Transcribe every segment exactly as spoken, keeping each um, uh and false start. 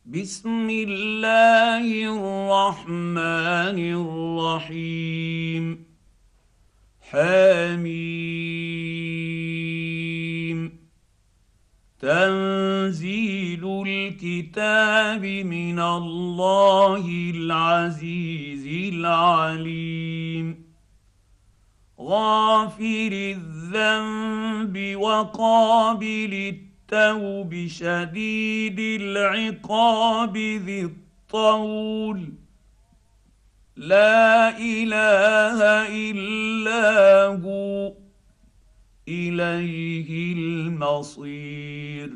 بسم الله الرحمن الرحيم. حميم. تنزيل الكتاب من الله العزيز العليم. غافر الذنب وقابل التوب شديد العقاب ذي الطول. لا اله الا هو اليه المصير.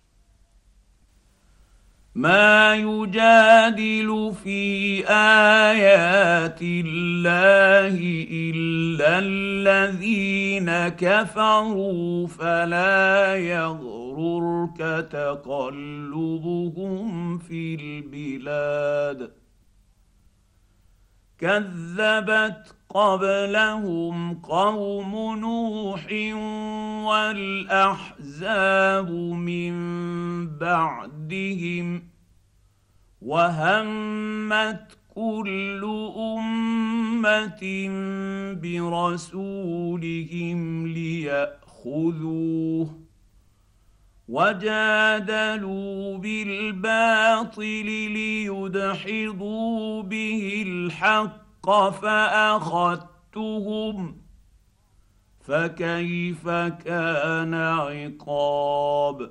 ما يجادل في ايات الله الا الذين كفروا فلا يغررك تقلبهم في البلاد. كذبت قبلهم قوم نوح والاحزاب من بعدهم وهمت كل امه برسولهم لياخذوه وجادلوا بالباطل ليدحضوا به الحق فاخذتهم فكيف كان عقاب.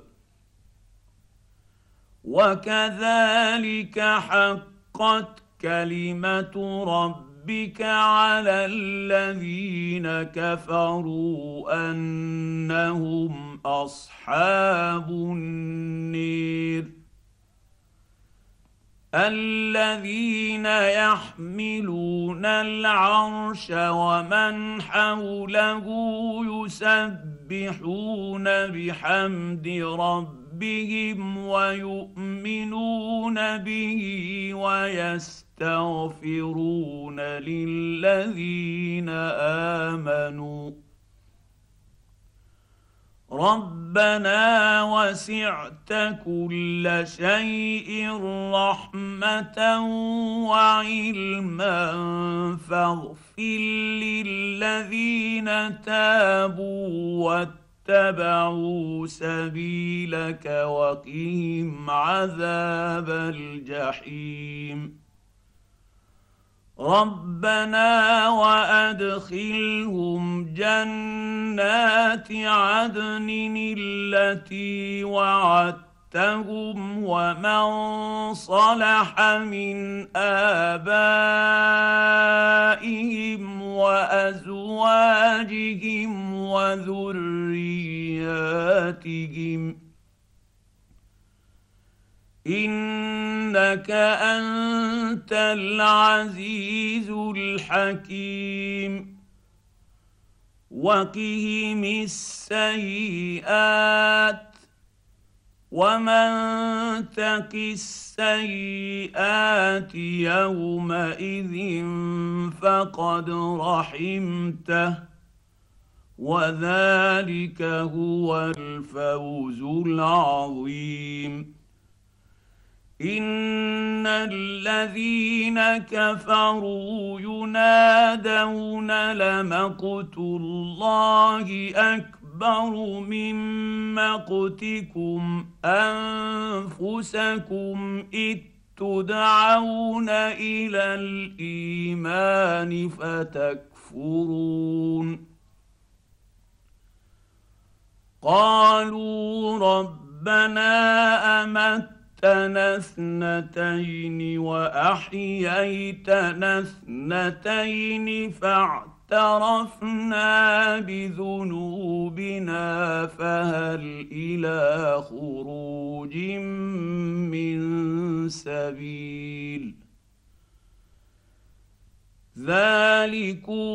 وكذلك حقت كلمه ربك على الذين كفروا انهم اصحاب النير. الذين يحملون العرش ومن حوله يسبحون بحمد ربهم ويؤمنون به ويستغفرون للذين امنوا ربنا وسعت كل شيء رحمه وعلما فاغفر للذين تابوا واتبعوا سبيلك وقهم عذاب الجحيم. ربنا وادخلهم جنات عدن التي وعدتهم ومن صلح من ابائهم وازواجهم وذرياتهم انك انت العزيز الحكيم. وقهم السيئات ومن تق السيئات يومئذ فقد رحمته وذلك هو الفوز العظيم. ان الذين كفروا ينادون لمقت الله اكبر من مقتكم انفسكم اذ تدعون الى الايمان فتكفرون. قالوا ربنا امت أمتنا اثنتين وأحييتنا اثنتين فاعترفنا بذنوبنا فهل إلى خروج من سبيل. ذلكم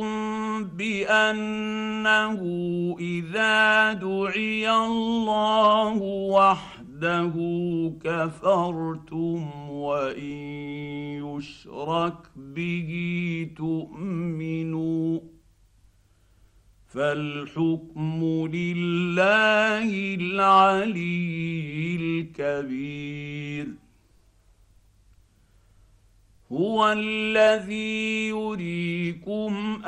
بأنه إذا دعي الله وحده وحده كفرتم وإن يشرك به تؤمنوا فالحكم لله العلي الكبير. هو الذي يريكم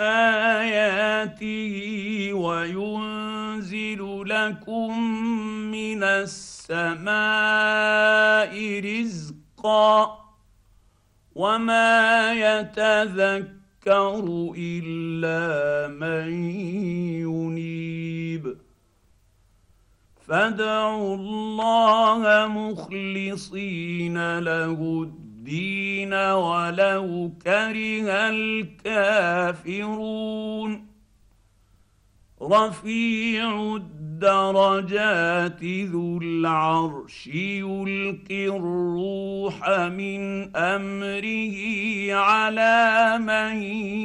اياته وينزل لكم من السماء رزقا وما يتذكر الا من ينيب فادعوا الله مخلصين له الدين ولو كره الكافرون رفيع الدرجات ذو العرش يلقي الروح من امره على من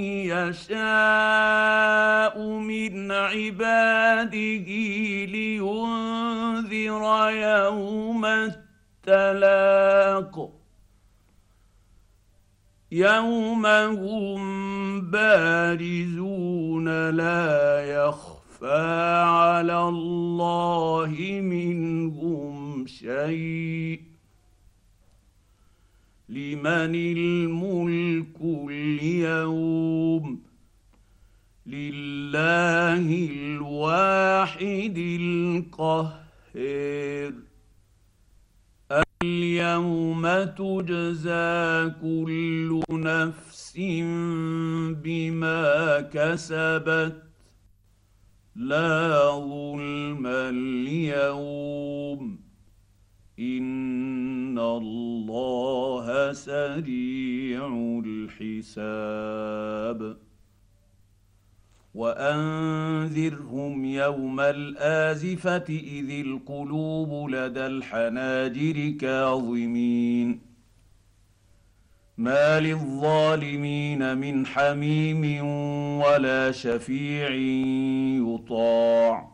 يشاء من عباده لينذر يوم التلاق يوم هم بارزون لا يخفى على الله منهم شيء لمن الملك اليوم لله الواحد القهار اليوم تجزى كل نفس بما كسبت لا ظلم اليوم ان الله سريع الحساب وانذرهم يوم الازفه اذ القلوب لدى الحناجر كاظمين ما للظالمين من حميم ولا شفيع يطاع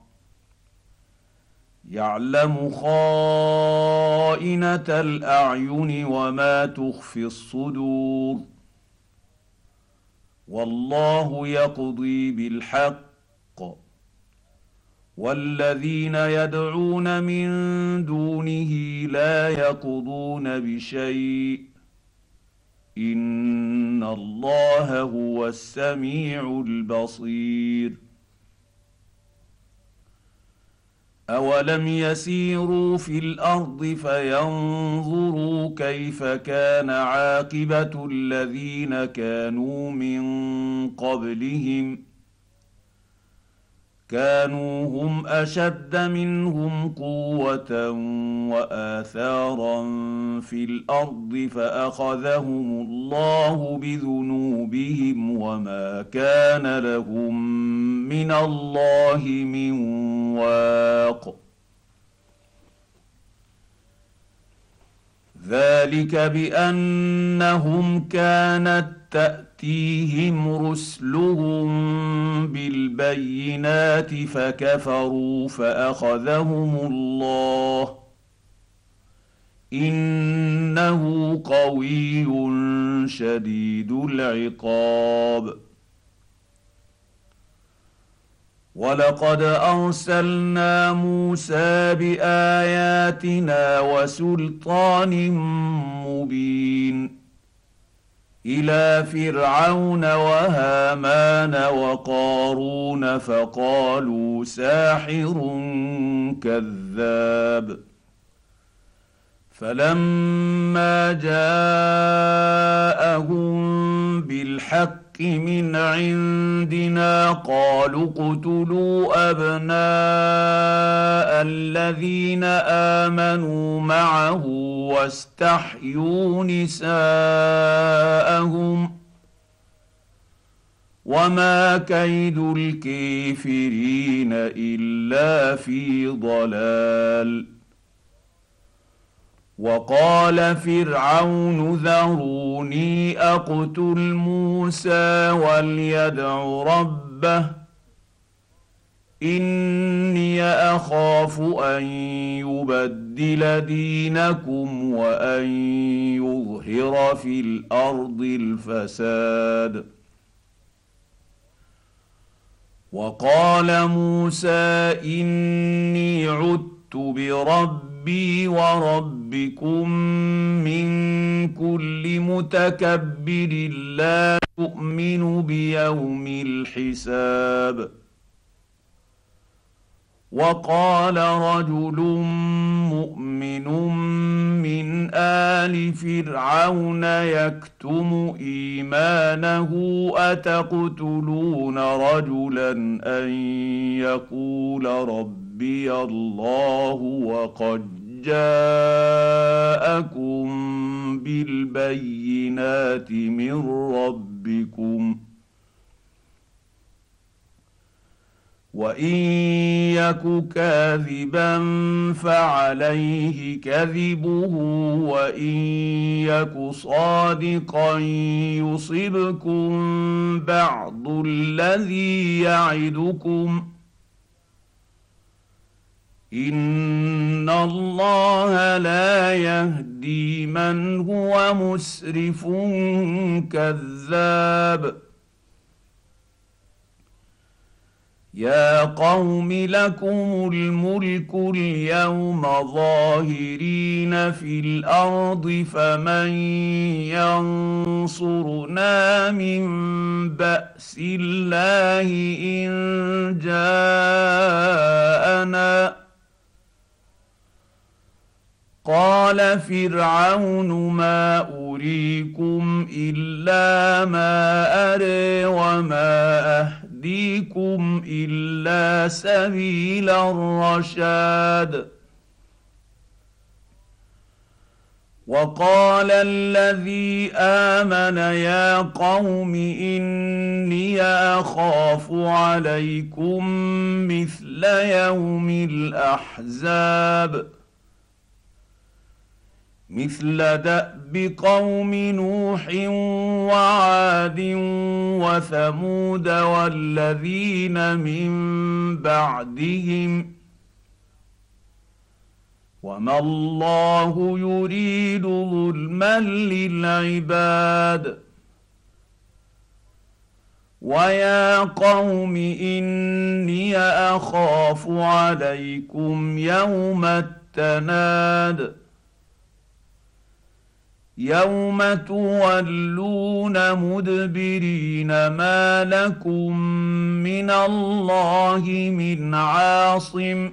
يعلم خائنه الاعين وما تخفي الصدور والله يقضي بالحق والذين يدعون من دونه لا يقضون بشيء ان الله هو السميع البصير اولم يسيروا في الارض فينظروا كيف كان عاقبه الذين كانوا من قبلهم كانوا هم اشد منهم قوه واثارا في الارض فاخذهم الله بذنوبهم وما كان لهم من الله من واق ذلك بانهم كانت تاتيهم رسلهم بالبينات فكفروا فاخذهم الله انه قوي شديد العقاب ولقد ارسلنا موسى باياتنا وسلطان مبين الى فرعون وهامان وقارون فقالوا ساحر كذاب فلما جاءهم بالحق من عندنا قالوا اقتلوا ابناء الذين امنوا معه واستحيوا نساءهم وما كيد الكافرين الا في ضلال وقال فرعون ذروني اقتل موسى وليدع ربه اني اخاف ان يبدل دينكم وان يظهر في الارض الفساد وقال موسى اني عدت بربي ربي وربكم من كل متكبر لا يؤمن بيوم الحساب. وقال رجل مؤمن من آل فرعون يكتم إيمانه أتقتلون رجلا أن يقول ربي الله وقد جاءكم بالبينات من ربكم وان يك كاذبا فعليه كذبه وان يك صادقا يصبكم بعض الذي يعدكم ان الله لا يهدي من هو مسرف كذاب. يا قوم لكم الملك اليوم ظاهرين في الارض فمن ينصرنا من باس الله ان جاءنا. قال فرعون ما اريكم الا ما اري وما اهديكم الا سبيل الرشاد. وقال الذي امن يا قوم اني اخاف عليكم مثل يوم الاحزاب مثل دأب قوم نوح وعاد وثمود والذين من بعدهم وما الله يريد ظلما للعباد. ويا قوم إني أخاف عليكم يوم التناد يوم تولون مدبرين ما لكم من الله من عاصم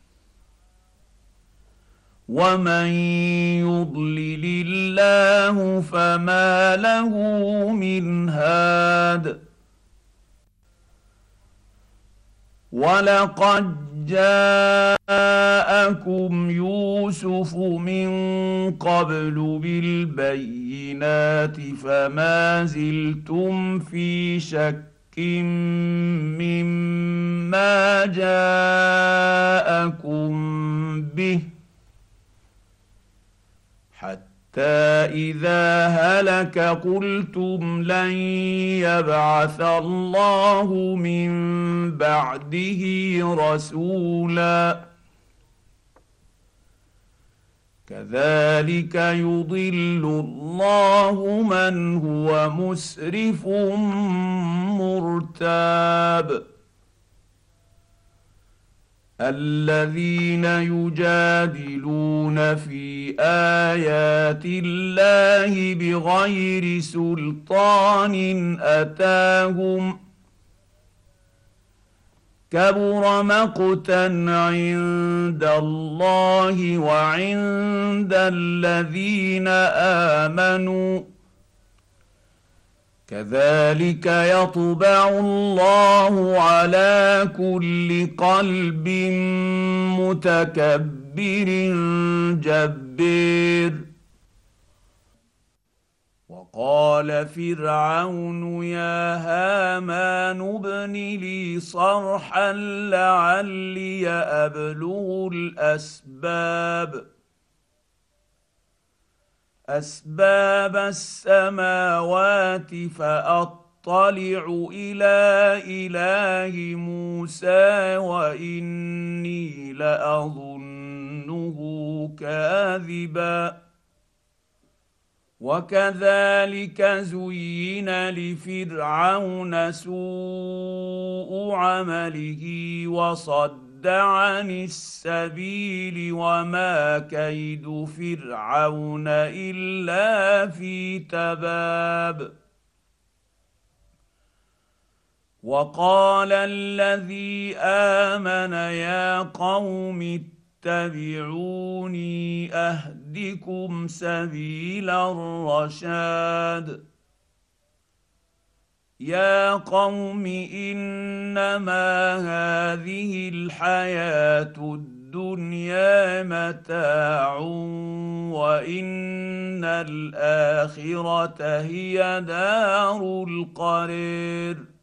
ومن يضلل الله فما له من هاد. ولقد جاءكم يوسف من قبل بالبينات فما زلتم في شك مما جاءكم به حتى إذا هلك قلتم لن يبعث الله من بعده رسولا كذلك يضل الله من هو مسرف مرتاب. الذين يجادلون في آيات الله بغير سلطان أتاهم كبر مقتا عند الله وعند الذين آمنوا كذلك يطبع الله على كل قلب متكبر جبار. وقال فرعون يا هامان ابن لي صرحا لعلي أبلغ الأسباب أسباب السماوات فأطلع إلى إله موسى وإني لأظنه كاذبا. وكذلك زين لفرعون سوء عمله وصد ليصد عن السبيل وما كيد فرعون الا في تباب. وقال الذي امن يا قوم اتبعوني اهدكم سبيل الرشاد. يا قوم انما هذه الحياه الدنيا متاع وان الاخره هي دار القرير.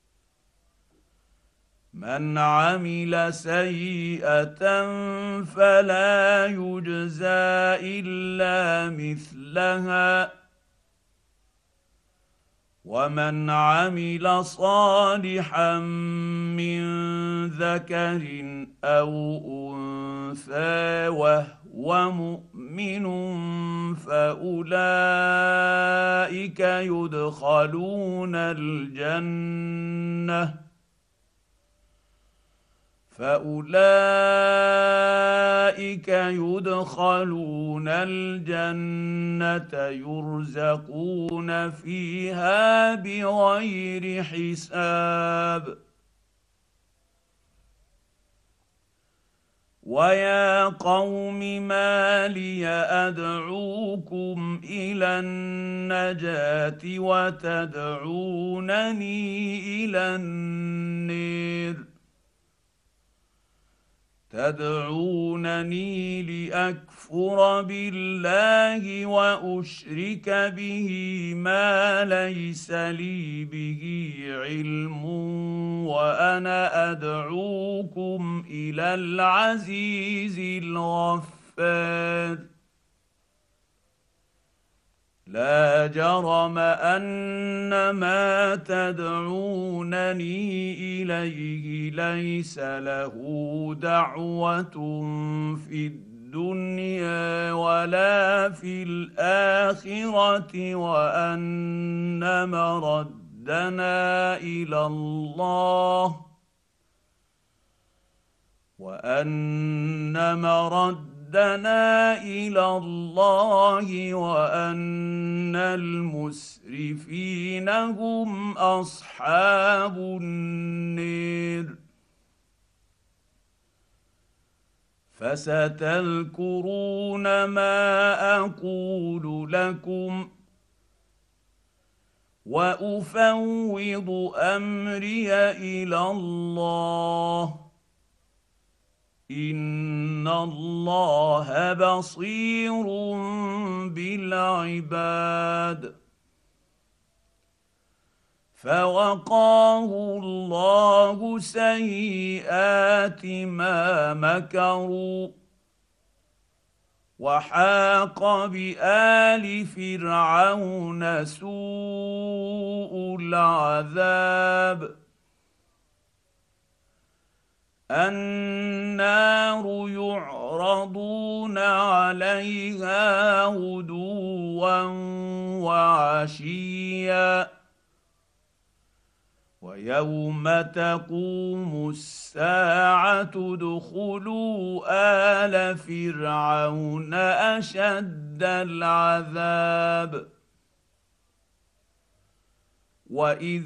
من عمل سيئه فلا يجزى الا مثلها ومن عمل صالحا من ذكر او انثى وهو مؤمن فاولئك يدخلون الجنه فأولئك يدخلون الجنة يرزقون فيها بغير حساب. ويا قوم ما لي أدعوكم إلى النجاة وتدعونني إلى النير. تدعونني لاكفر بالله واشرك به ما ليس لي به علم وانا ادعوكم الى العزيز الغفار. لا جرم ان ما تدعونني اليه ليس له دعوه في الدنيا ولا في الاخره وان مردنا الى الله وان مرد ردنا الى الله وان المسرفين هم اصحاب النير. فستذكرون ما اقول لكم وافوض امري الى الله ان الله بصير بالعباد. فوقاه الله سيئات ما مكروا وحاق بآل فرعون سوء العذاب. النار يعرضون عليها غدوا وعشيا ويوم تقوم الساعة ادخلوا آل فرعون أشد العذاب. وإذ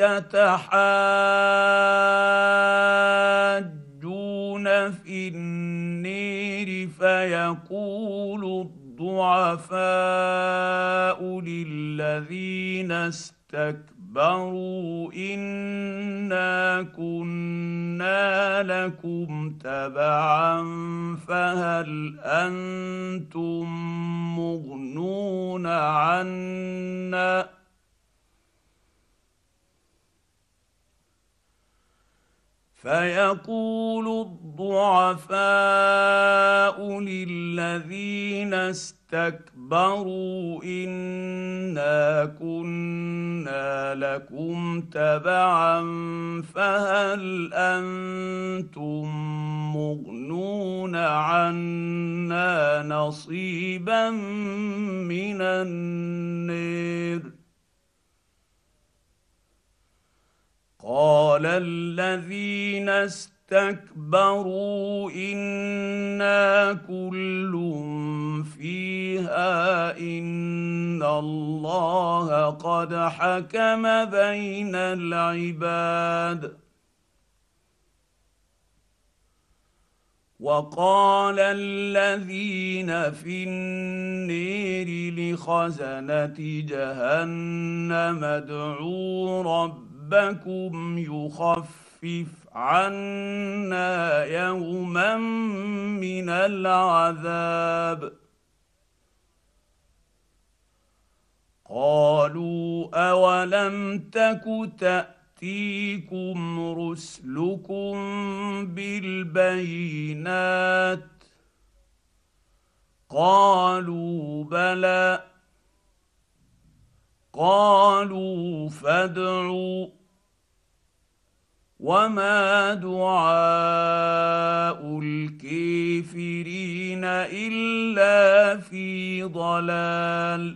يتحاجون في النير فيقول الضعفاء للذين استكبروا إنا كنا لكم تبعا فهل أنتم مغنون عنا فيقول الضعفاء للذين استكبروا إنا كنا لكم تبعا فهل أنتم مغنون عنا نصيبا من النير. قال الذين استكبروا واستكبروا إنا كل فيها إن الله قد حكم بين العباد. وقال الذين في النير لخزنة جهنم ادعوا ربكم يخفف عنا يوما من العذاب. قالوا أولم تك تأتيكم رسلكم بالبينات قالوا بلى قالوا فادعوا وما دعاء الكافرين إلا في ضلال.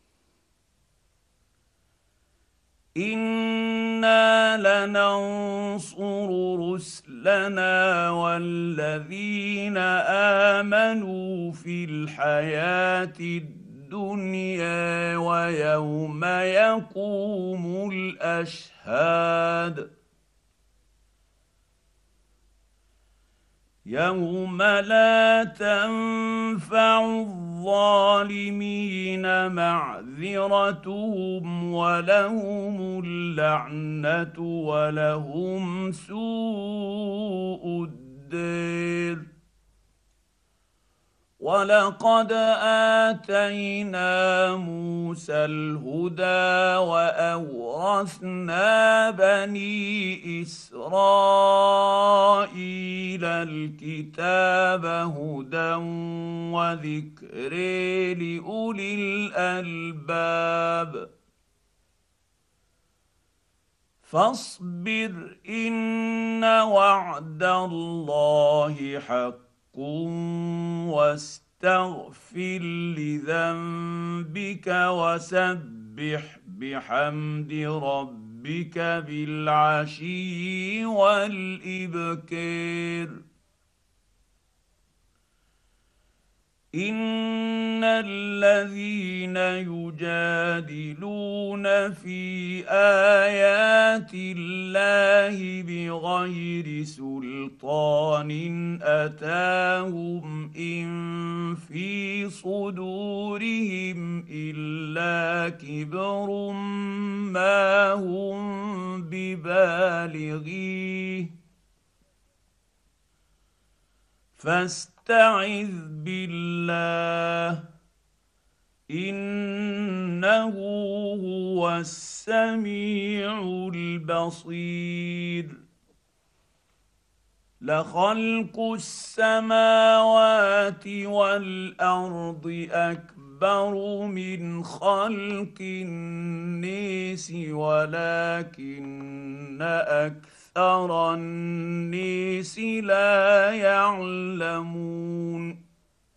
إنا لننصر رسلنا والذين آمنوا في الحياة الدنيا ويوم يقوم الأشهاد. يوم لا تنفع الظالمين معذرتهم ولهم اللعنة ولهم سوء الدير. ولقد آتينا موسى الهدى وأورثنا بني إسرائيل الكتاب هدى وذكر لأولي الألباب. فاصبر إن وعد الله حق واستغفر لذنبك وسبح بحمد ربك بالعشي والإبكار. إن الذين يجادلون في آيات الله بغير سلطان أتاهم إن في صدورهم إلا كبر ما هم ببالغيه فاستعذ بالله إنه هو السميع البصير. لخلق السماوات والأرض أكبر من خلق الناس ولكن أكثر أكثر الناس لا يعلمون.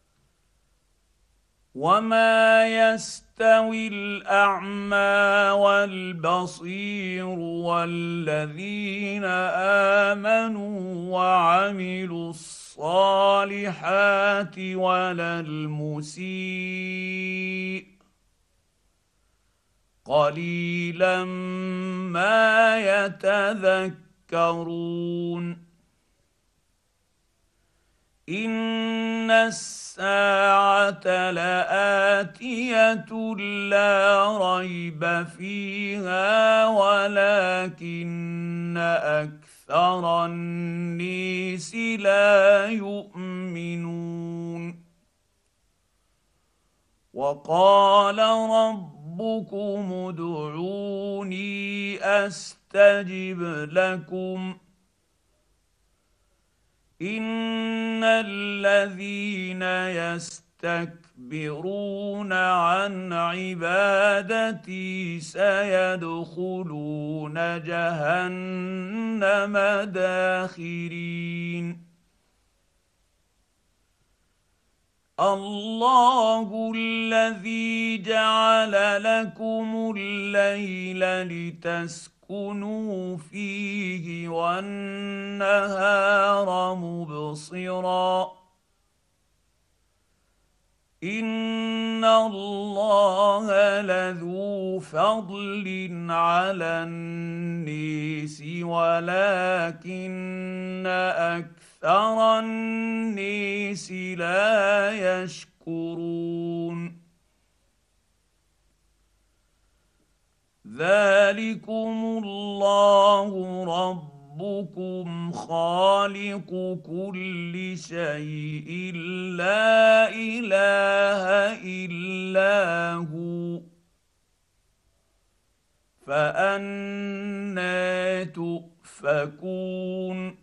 وما يستوي الأعمى والبصير والذين آمنوا وعملوا الصالحات ولا المسيء قليلا ما يتذكرون. إن الساعة لآتية لا ريب فيها ولكن أكثر الناس لا يؤمنون. وقال ربكم ادعوني أستجب لكم إن الذين يستكبرون عن عبادتي سيدخلون جهنم داخرين. الله الذي جعل لكم الليل لتسكنوا لتسكنوا فيه والنهار مبصرا ان الله لذو فضل على الناس ولكن اكثر الناس لا يشكرون ذلكم الله ربكم خالق كل شيء لا اله الا هو فأنى تؤفكون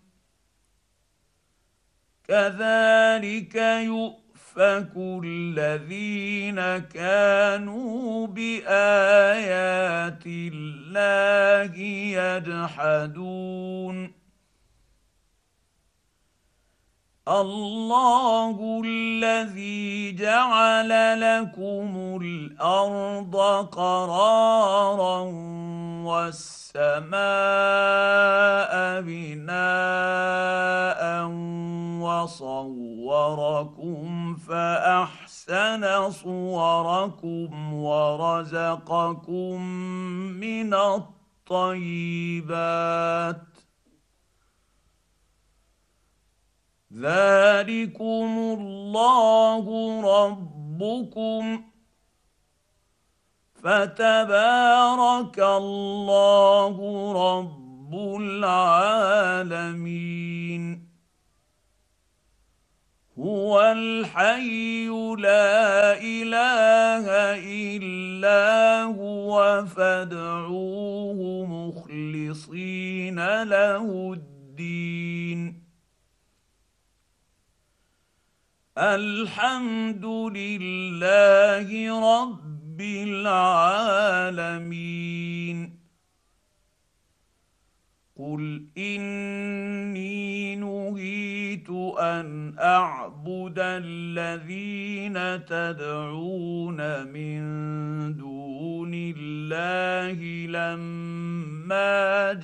كذلك يؤفك الذين كانوا بآيات الله يجحدون الله الذي جعل لكم الأرض قرارا والسماء بناء وصوركم فأحسن صوركم ورزقكم من الطيبات ذلكم الله ربكم فتبارك الله رب العالمين هو الحي لا اله الا هو فادعوه مخلصين له الدين الحمد لله رب العالمين قل اني نهيت ان اعبد الذين تدعون من دون الله لما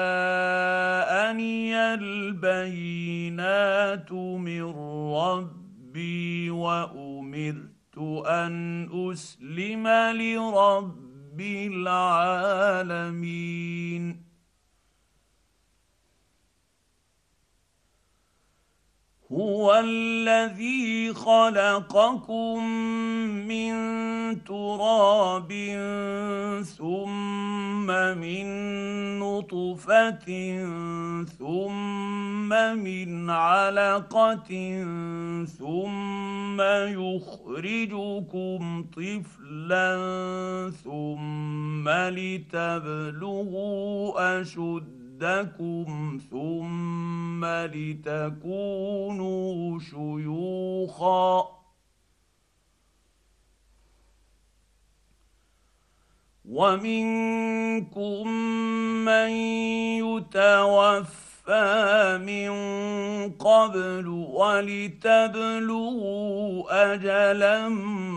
جاءني البينات من ربي وامرت ان اسلم لرب العالمين هو الذي خلقكم من تراب ثم من نطفة ثم من علقة ثم يخرجكم طفلا ثم لتبلغوا أشد ثم لتكونوا شيوخا ومنكم من يتوفى من قبل ولتبلغوا أجلا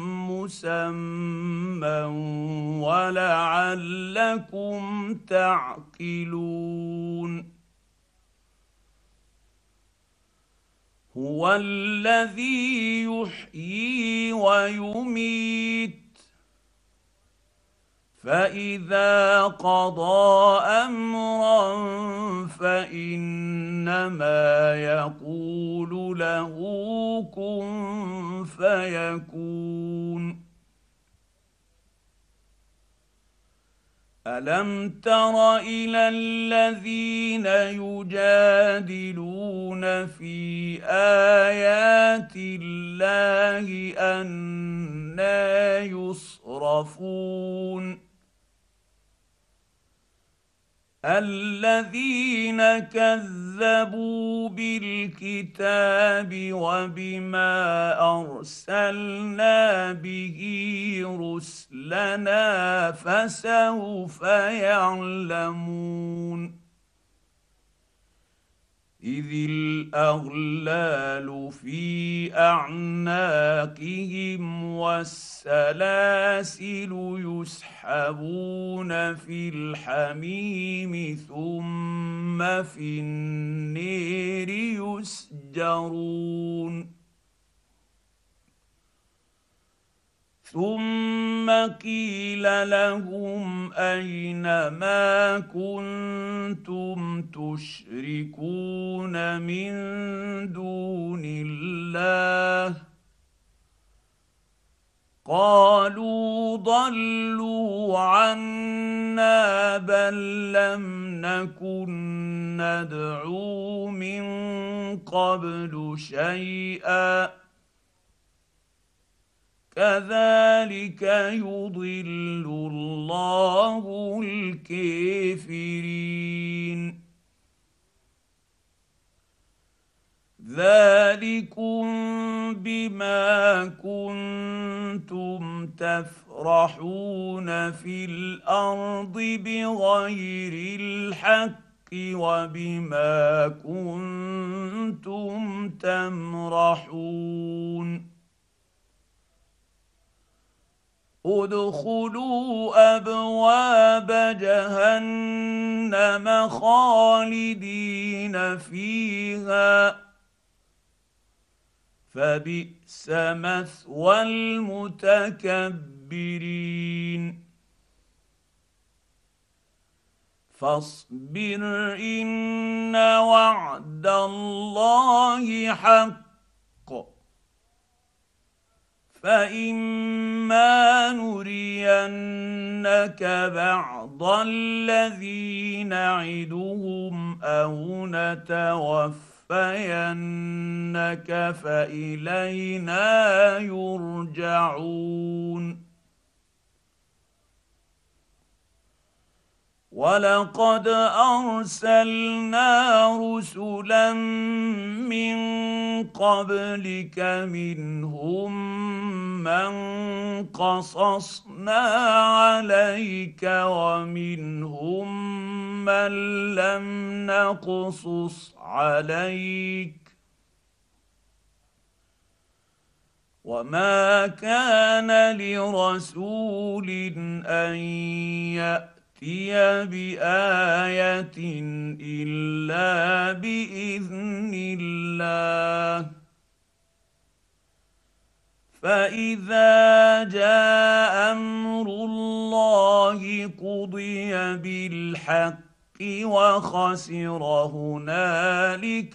مسمى ولعلكم تعقلون هو الذي يحيي ويميت فإذا قضى أمرا فإنما يقول له كن فيكون ألم تر إلى الذين يجادلون في آيات الله أنى يصرفون الذين كذبوا بالكتاب وبما أرسلنا به رسلنا فسوف يعلمون إذ الأغلال في أعناقهم والسلاسل يسحبون في الحميم ثم في النير يسجرون ثم قيل لهم أين ما كنتم تشركون من دون الله قالوا ضلوا عنا بل لم نكن ندعو من قبل شيئا كذلك يضل الله الكافرين ذلكم بما كنتم تفرحون في الأرض بغير الحق وبما كنتم تمرحون ادخلوا أبواب جهنم خالدين فيها فبئس مثوى المتكبرين فاصبر إن وعد الله حق فإما نرينك بعض الذي نعدهم أو نتوفينك فإلينا يرجعون ولقد أرسلنا رسلا من قبلك منهم من قصصنا عليك ومنهم من لم نقصص عليك وما كان لرسول أن يأتي بآية إلا بإذن الله فإذا جاء أمر الله قضي بالحق وخسر هنالك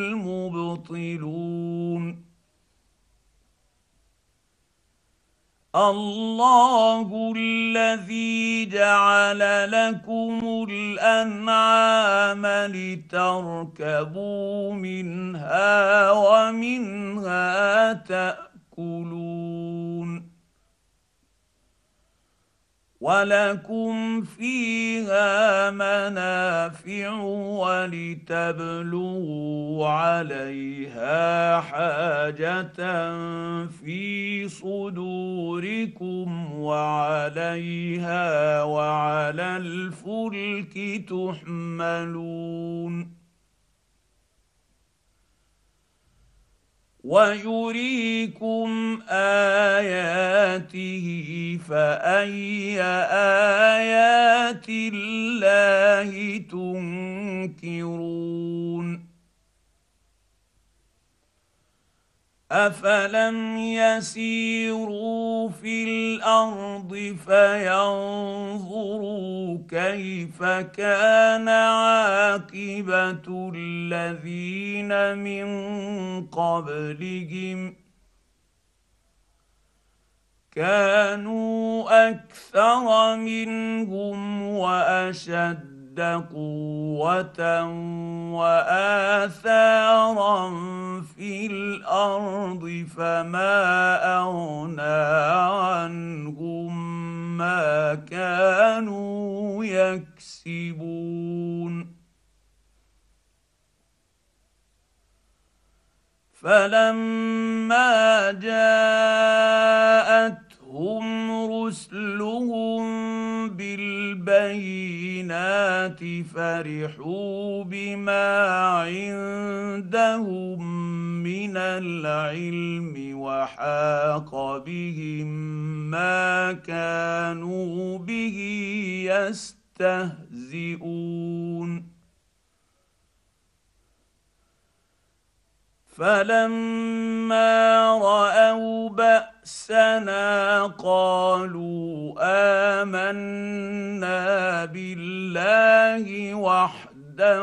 المبطلون الله الذي جعل لكم الأنعام لتركبوا منها ومنها تأكلون ولكم فيها منافع ولتبلغوا عليها حاجة في صدوركم وعليها وعلى الفلك تحملون ويريكم آياته فأي آيات الله تنكرون أفلم يسيروا في الأرض فينظروا كيف كان عاقبة الذين من قبلهم كانوا أكثر منهم وأشد قوة وآثارا في الأرض فما أغنى عنهم ما كانوا يكسبون فلما جاءتهم رسلهم بالبينات فرحوا بما عندهم من العلم وحاق بهم ما كانوا به يستهزئون فلما راوا باسنا قالوا امنا بالله وحده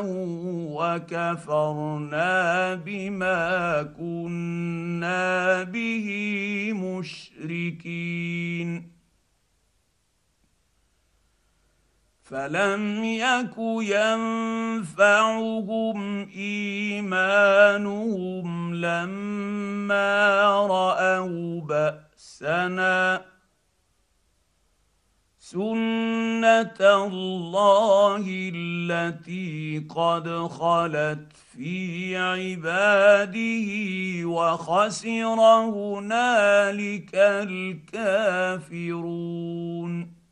وكفرنا بما كنا به مشركين فلم يك ينفعهم ايمانهم لما راوا باسنا سنه الله التي قد خلت في عباده وخسر هنالك الكافرون